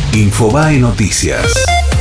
Infobae Noticias.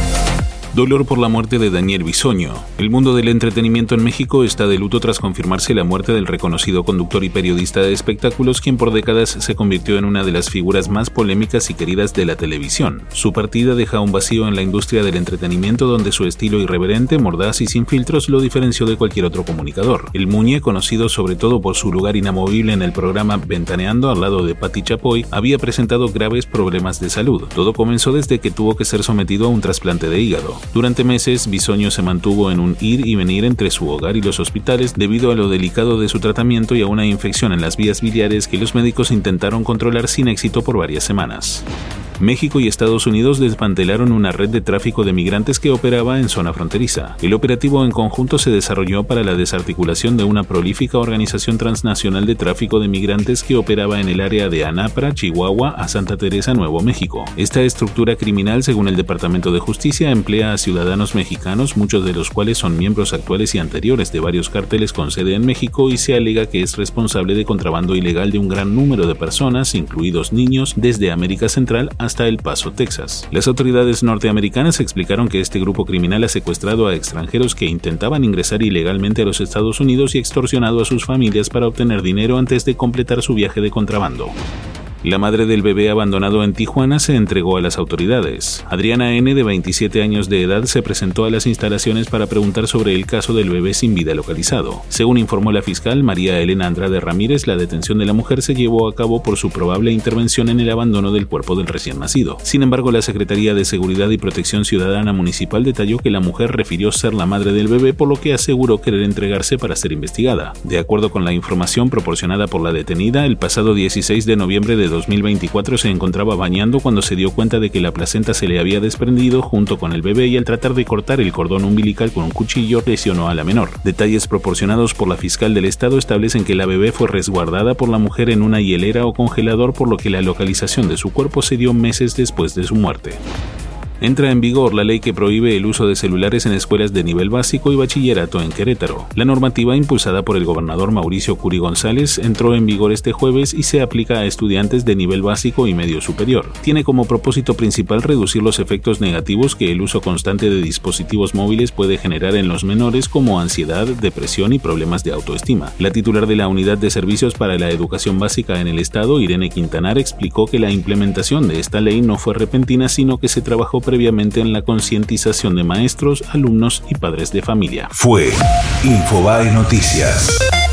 Dolor por la muerte de Daniel Bisoño. El mundo del entretenimiento en México está de luto tras confirmarse la muerte del reconocido conductor y periodista de espectáculos, quien por décadas se convirtió en una de las figuras más polémicas y queridas de la televisión. Su partida deja un vacío en la industria del entretenimiento, donde su estilo irreverente, mordaz y sin filtros lo diferenció de cualquier otro comunicador. El Muñe, conocido sobre todo por su lugar inamovible en el programa Ventaneando al lado de Pati Chapoy, había presentado graves problemas de salud. Todo comenzó desde que tuvo que ser sometido a un trasplante de hígado. Durante meses, Bisoño se mantuvo en un ir y venir entre su hogar y los hospitales debido a lo delicado de su tratamiento y a una infección en las vías biliares que los médicos intentaron controlar sin éxito por varias semanas. México y Estados Unidos desmantelaron una red de tráfico de migrantes que operaba en zona fronteriza. El operativo en conjunto se desarrolló para la desarticulación de una prolífica organización transnacional de tráfico de migrantes que operaba en el área de Anapra, Chihuahua, a Santa Teresa, Nuevo México. Esta estructura criminal, según el Departamento de Justicia, emplea a ciudadanos mexicanos, muchos de los cuales son miembros actuales y anteriores de varios cárteles con sede en México, y se alega que es responsable de contrabando ilegal de un gran número de personas, incluidos niños, desde América Central hasta El Paso, Texas. Las autoridades norteamericanas explicaron que este grupo criminal ha secuestrado a extranjeros que intentaban ingresar ilegalmente a los Estados Unidos y extorsionado a sus familias para obtener dinero antes de completar su viaje de contrabando. La madre del bebé abandonado en Tijuana se entregó a las autoridades. Adriana N., de 27 años de edad, se presentó a las instalaciones para preguntar sobre el caso del bebé sin vida localizado. Según informó la fiscal María Elena Andrade Ramírez, la detención de la mujer se llevó a cabo por su probable intervención en el abandono del cuerpo del recién nacido. Sin embargo, la Secretaría de Seguridad y Protección Ciudadana Municipal detalló que la mujer refirió ser la madre del bebé, por lo que aseguró querer entregarse para ser investigada. De acuerdo con la información proporcionada por la detenida, el pasado 16 de noviembre de 2024 se encontraba bañando cuando se dio cuenta de que la placenta se le había desprendido junto con el bebé, y al tratar de cortar el cordón umbilical con un cuchillo lesionó a la menor. Detalles proporcionados por la fiscal del estado establecen que la bebé fue resguardada por la mujer en una hielera o congelador, por lo que la localización de su cuerpo se dio meses después de su muerte. Entra en vigor la ley que prohíbe el uso de celulares en escuelas de nivel básico y bachillerato en Querétaro. La normativa, impulsada por el gobernador Mauricio Curi González, entró en vigor este jueves y se aplica a estudiantes de nivel básico y medio superior. Tiene como propósito principal reducir los efectos negativos que el uso constante de dispositivos móviles puede generar en los menores, como ansiedad, depresión y problemas de autoestima. La titular de la Unidad de Servicios para la Educación Básica en el Estado, Irene Quintanar, explicó que la implementación de esta ley no fue repentina, sino que se trabajó previamente en la concientización de maestros, alumnos y padres de familia. Fue Infobae Noticias.